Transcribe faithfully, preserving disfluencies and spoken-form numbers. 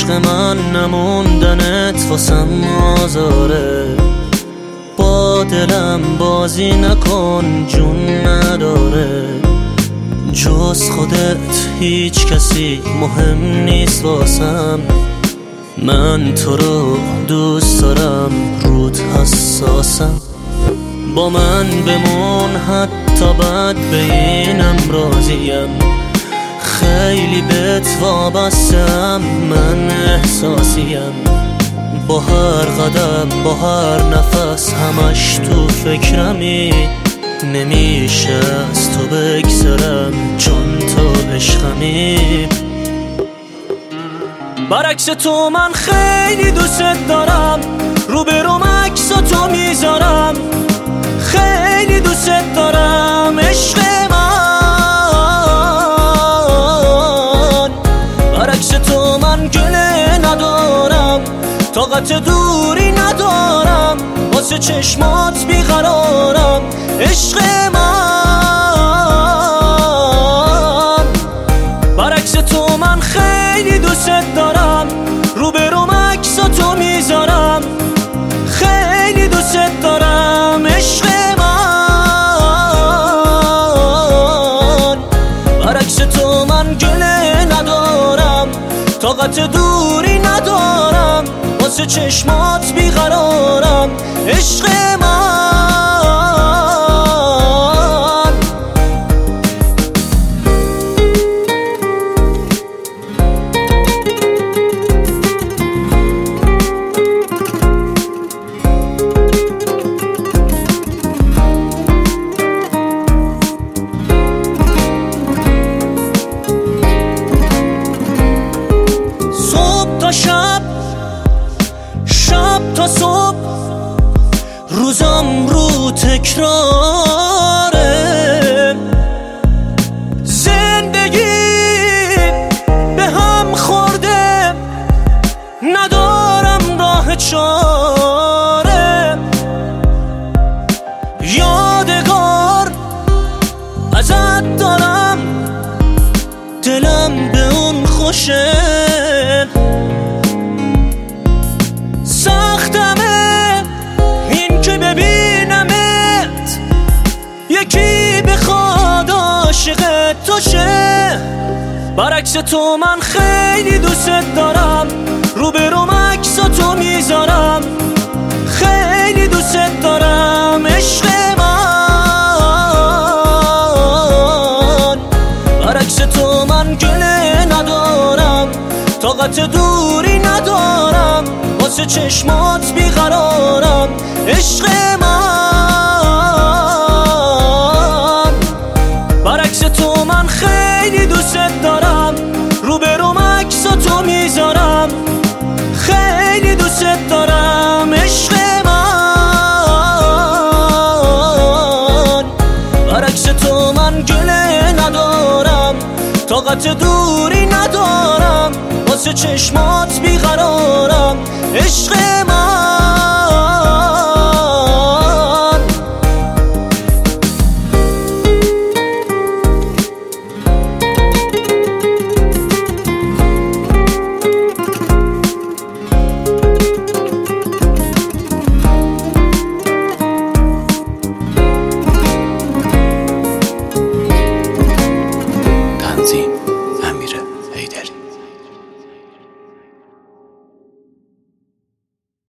عشق من نموندنت واسم آزاره، با دلم بازی نکن جون نداره، جز خودت هیچ کسی مهم نیست واسم، من تو رو دوست دارم رود حساسم، با من بمون حتی بد بینم راضیم، خیلی بهت وابستم من احساسیم، با هر قدم با هر نفس همش تو فکرمی، نمیشه از تو بگذرم چون تو عشقمی. برعکس تو من خیلی دوست دارم، روبروم عکساتو میذارم، خیلی دوست دارم عشق من. برعکس تو من گله ندارم، طاقت دوری ندارم، واسه چشمات بیقرارم عشق من. برعکس تو من خیلی دوست دارم، روبروم عکساتو میذارم، خیلی دوست دارم عشق من. برعکس تو من گله ندارم، طاقت دوری ندارم، واسه چشمات بیقرارم عشق من. شب شب تا صبح روزم رو تکراره، زندگی به هم خورده ندارم راه چاره، یادگار ازت دارم دلم به اون خوشه، سختمه این که ببینمت یکی بخواد عاشق تو شه. برعکس تو من خیلی دوست دارم، روبروم عکساتو میذارم، خیلی دوست دارم عشق من. برعکس تو من گله ندارم، طاقت دوری ندارم، واسه چشمات بیقرارم عشق من. برعکس تو من خیلی دوست دارم، روبروم عکساتو میذارم، خیلی دوست دارم عشق من. برعکس تو من گله ندارم، طاقت دوری ندارم، واسه چشمات